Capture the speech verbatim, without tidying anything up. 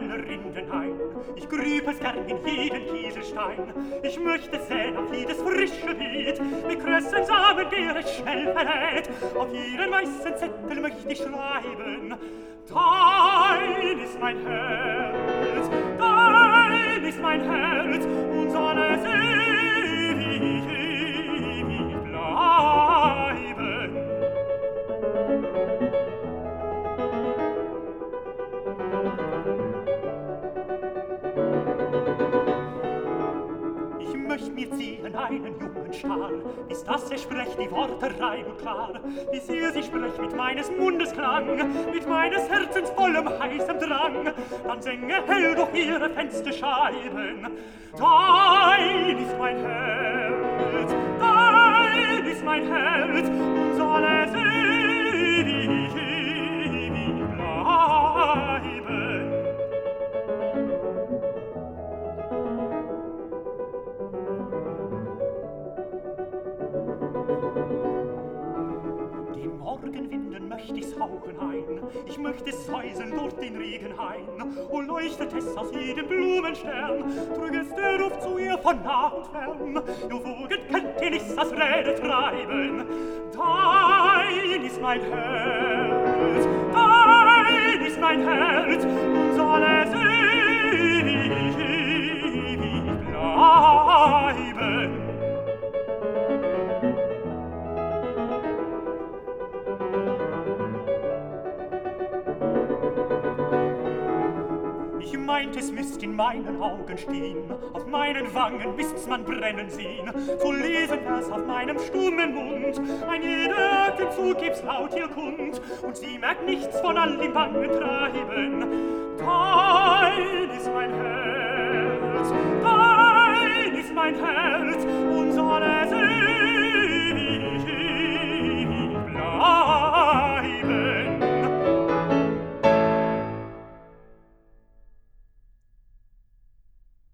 alle Rinden ein. Ich grüb es gern in jeden Kieselstein. Ich möchte säen auf jedes frische Beet, mit Krössen Samen, der es schnell verrät. Auf jeden weißen Zettel möchte ich schreiben: Dein ist mein Herz, dein ist mein Herz, und soll es ewig, ewig bleiben. Ich möcht mir ziehen einen jungen Stahl, bis dass er sprecht die Worte rein und klar, bis er sie sprecht mit meines Mundes Klang, mit meines Herzens vollem heißem Drang, dann sänge hell durch ihre Fensterscheiben: Dein ist mein Herz, dein ist mein Herz, und soll es ewig, ewig bleiben. Die Morgenwinden möcht ich's hauchen ein, ich möcht es säuseln durch den Regen ein, und leuchtet es aus jedem Blumenstern, trüg es der Ruf zu ihr von nah und fern. Jo woget könnt ihr nichts als Rede treiben. Dein ist mein Herz, dein ist mein Herz, und soll es ewig, ewig bleiben. Ich meint, es müsst in meinen Augen stehen, auf meinen Wangen müsst's man brennen sehen, zu lesen was auf meinem stummen Mund, ein jeder Atemzug gibt's laut ihr kund, und sie merkt nichts von all dem bangen Treiben. Dein ist mein Herz,